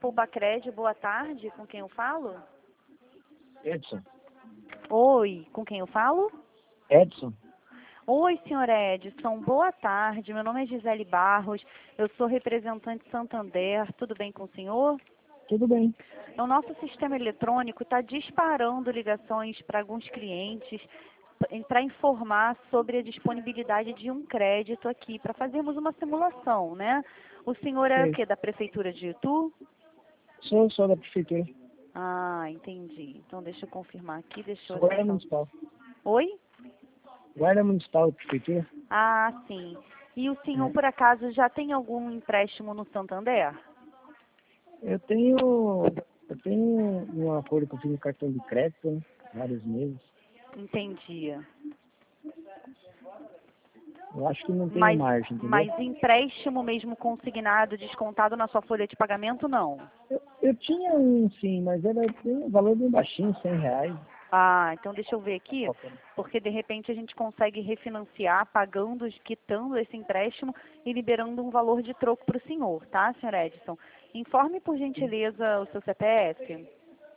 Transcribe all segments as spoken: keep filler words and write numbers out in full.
Poupa-Cred, boa tarde, com quem eu falo? Edson. Oi, com quem eu falo? Edson. Oi, senhor Edson, boa tarde, meu nome é Gisele Barros, eu sou representante Santander, tudo bem com o senhor? Tudo bem. O nosso sistema eletrônico está disparando ligações para alguns clientes para informar sobre a disponibilidade de um crédito aqui, para fazermos uma simulação, né? O senhor é o Sei. quê? Da Prefeitura de Itu? Sou, sou da prefeitura. Ah, entendi. Então deixa eu confirmar aqui, deixa eu Sou guarda acessar. municipal. Oi? Guarda municipal da prefeitura. Ah, sim. E o senhor, por acaso, já tem algum empréstimo no Santander? Eu tenho. Eu tenho uma folha que eu fiz no cartão de crédito, né? Vários meses. Entendi. Eu acho que não tem Mas, margem, entendeu? mas empréstimo mesmo consignado, descontado na sua folha de pagamento, não? Eu, eu tinha um sim, mas era um valor bem baixinho, cem reais. Ah, então deixa eu ver aqui, Qualquer. porque de repente a gente consegue refinanciar pagando, quitando esse empréstimo e liberando um valor de troco para o senhor, tá, senhor Edson? Informe, por gentileza, o seu C P F.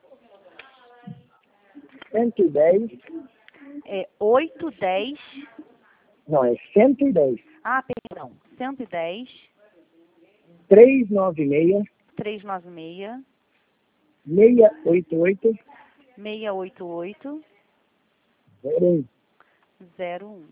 cento e dez. É oito dez, Não, é cento e dez. ah, perdão, cento e dez, trezentos e noventa e seis. trezentos e noventa e seis, seiscentos e oitenta e oito. seiscentos e oitenta e oito, zero um. zero um.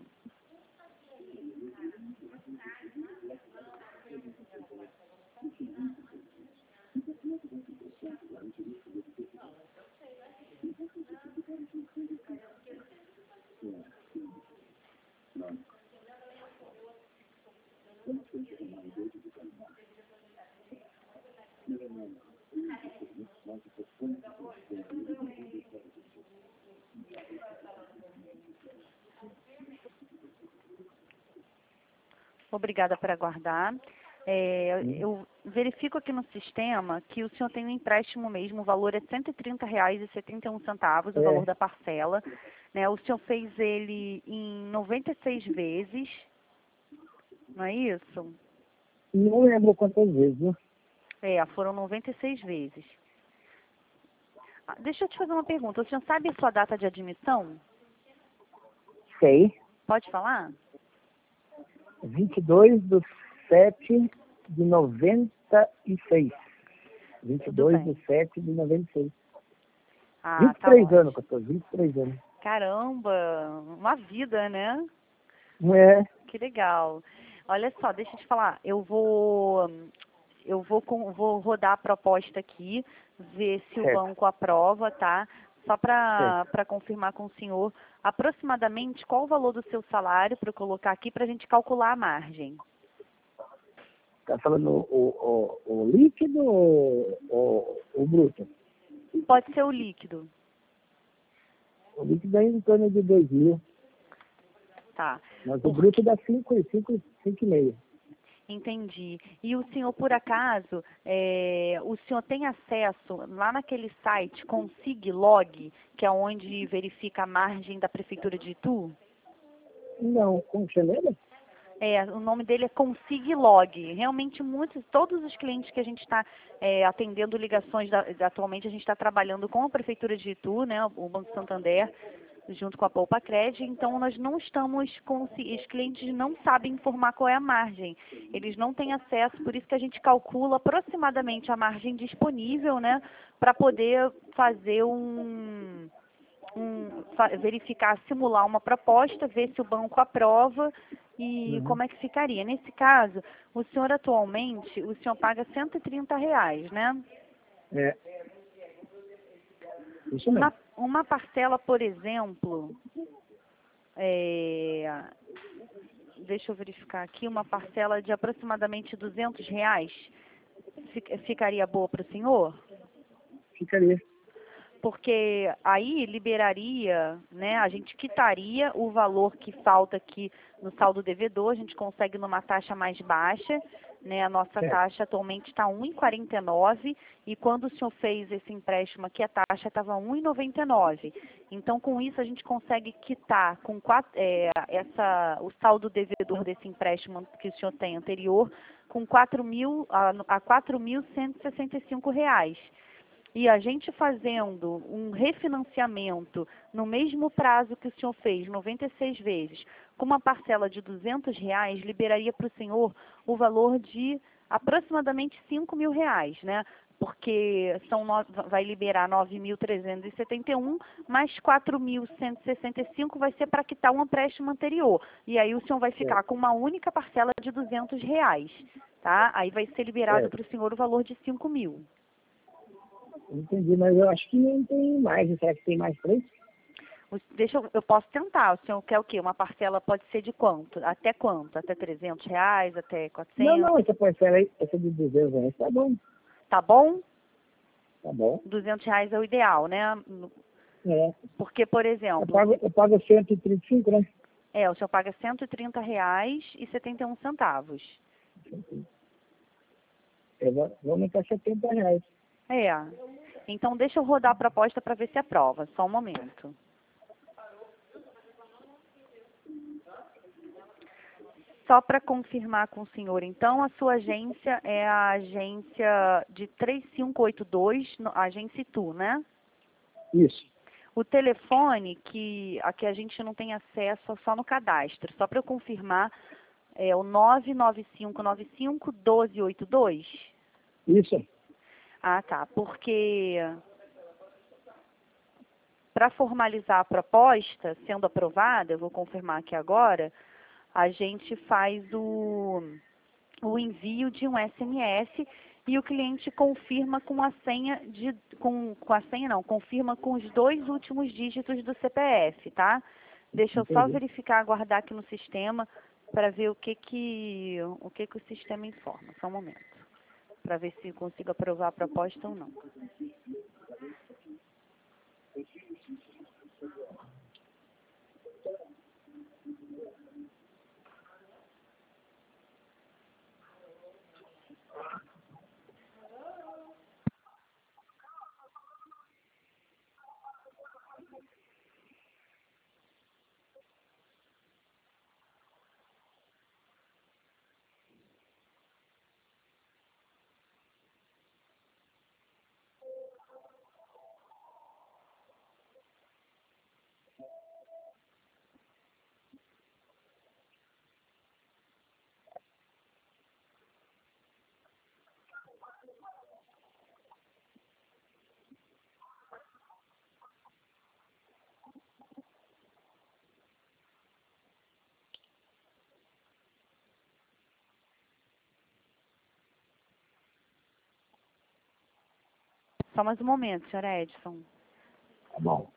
Obrigada por aguardar. É, eu verifico aqui no sistema que o senhor tem um empréstimo mesmo, o valor é cento e trinta reais e setenta e um centavos, o É. valor da parcela. Né? O senhor fez ele em noventa e seis vezes, não é isso? Não lembro quantas vezes, né? É, foram noventa e seis vezes. Ah, deixa eu te fazer uma pergunta, o senhor sabe a sua data de admissão? Sei. Pode falar? vinte e dois de sete de noventa e seis. vinte e Tudo dois bem. de sete de noventa e seis. Ah, vinte e tá três ótimo. anos, pastor, vinte e três anos. Caramba, uma vida, né? É, Que legal. Olha só, deixa eu te falar, eu vou eu vou, com, vou rodar a proposta aqui, ver se o certo, banco aprova, tá? Só para certo. para confirmar com o senhor, aproximadamente qual o valor do seu salário para eu colocar aqui para a gente calcular a margem? Tá falando o, o, o, o líquido ou o, o bruto? Pode ser o líquido, O líquido é em torno de dois mil, tá? mas o Por bruto dá cinco, cinco, cinco e meio. Entendi. E o senhor, por acaso, é, o senhor tem acesso lá naquele site Consiglog, que é onde verifica a margem da Prefeitura de Itu? Não, como chama ele? É, o nome dele é Consiglog. Realmente, muitos, todos os clientes que a gente está é, atendendo ligações, da, atualmente a gente está trabalhando com a Prefeitura de Itu, né, o Banco Santander, junto com a Poupa-Cred, então nós não estamos com, os clientes não sabem informar qual é a margem, eles não têm acesso, por isso que a gente calcula aproximadamente a margem disponível, né, para poder fazer um, um, verificar, simular uma proposta, ver se o banco aprova e Uhum. como é que ficaria. Nesse caso, o senhor atualmente, o senhor paga cento e trinta reais, né? É, isso mesmo. Uma, uma parcela, por exemplo, é, deixa eu verificar aqui, uma parcela de aproximadamente duzentos reais, ficaria boa para o senhor? Ficaria. Porque aí liberaria, né, a gente quitaria o valor que falta aqui no saldo devedor, a gente consegue numa taxa mais baixa, né? A nossa Certo. taxa atualmente está um vírgula quarenta e nove e quando o senhor fez esse empréstimo aqui, a taxa estava um vírgula noventa e nove. Então, com isso, a gente consegue quitar com quatro, é, essa, o saldo devedor desse empréstimo que o senhor tem anterior com quatro mil, a, a quatro mil cento e sessenta e cinco reais. E a gente fazendo um refinanciamento no mesmo prazo que o senhor fez, noventa e seis vezes, com uma parcela de duzentos reais, liberaria para o senhor o valor de aproximadamente cinco mil reais, né? Porque são no, vai liberar nove mil trezentos e setenta e um, mais quatro mil cento e sessenta e cinco vai ser para quitar um empréstimo anterior. E aí o senhor vai ficar com uma única parcela de duzentos reais, tá? Aí vai ser liberado Certo. para o senhor o valor de cinco mil. Entendi, mas eu acho que não tem mais. Será que tem mais três? Deixa eu, eu posso tentar. O senhor quer o quê? Uma parcela pode ser de quanto? Até quanto? Até trezentos reais? Até Não, quatrocentos? não, essa parcela aí, essa de duzentos reais, tá bom. Tá bom? Tá bom. duzentos reais é o ideal, né? É. Porque, por Eu exemplo, pago, eu pago cento e trinta e cinco, né? é, o senhor paga cento e trinta reais e setenta e um centavos. Eu vou, vou aumentar setenta reais. É. Então, deixa eu rodar a proposta para ver se aprova. Só um momento. Só para confirmar com o senhor, então, a sua agência é a agência de três cinco oito dois, no- a agência Itu, né? Isso. O telefone que a que a gente não tem acesso só no cadastro, só para eu confirmar, é o nove nove cinco nove cinco um dois oito dois? Isso. Ah, tá. Porque para formalizar a proposta, sendo aprovada, eu vou confirmar aqui agora, a gente faz o, o envio de um S M S e o cliente confirma com a senha de com, com a senha não, confirma com os dois últimos dígitos do C P F, tá? Deixa eu só Entendi. verificar, aguardar aqui no sistema para ver o que que o que que o sistema informa. Só um momento, para ver se eu consigo aprovar a proposta ou não. Só mais um momento, senhor Edson. Tá bom.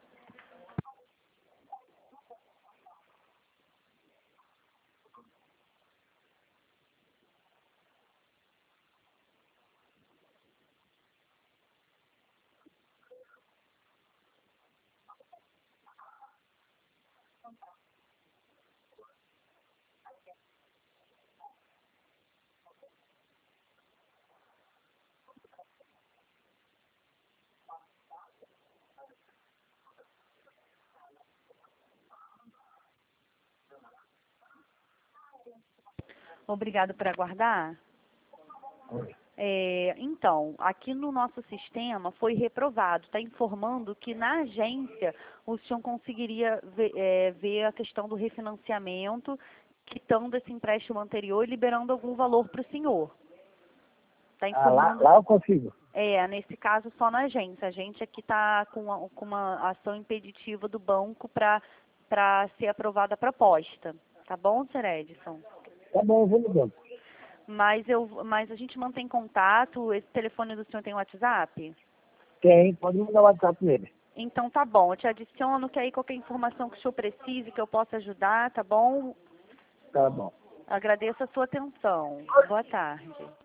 Obrigado por aguardar. Oi. É, então, aqui no nosso sistema foi reprovado, está informando que na agência o senhor conseguiria ver, é, ver a questão do refinanciamento, quitando esse empréstimo anterior e liberando algum valor para o senhor. Está Ah, lá, informando, lá eu consigo. é, nesse caso só na agência. A gente aqui está com, a- com uma ação impeditiva do banco para para ser aprovada a proposta. Tá bom, senhor Edson? Tá bom, eu vou no banco. Mas, eu, mas a gente mantém contato. Esse telefone do senhor tem WhatsApp? Tem, pode mandar o WhatsApp nele. Então tá bom, eu te adiciono, que aí qualquer informação que o senhor precise, que eu possa ajudar, tá bom? Tá bom. Agradeço a sua atenção. Boa tarde.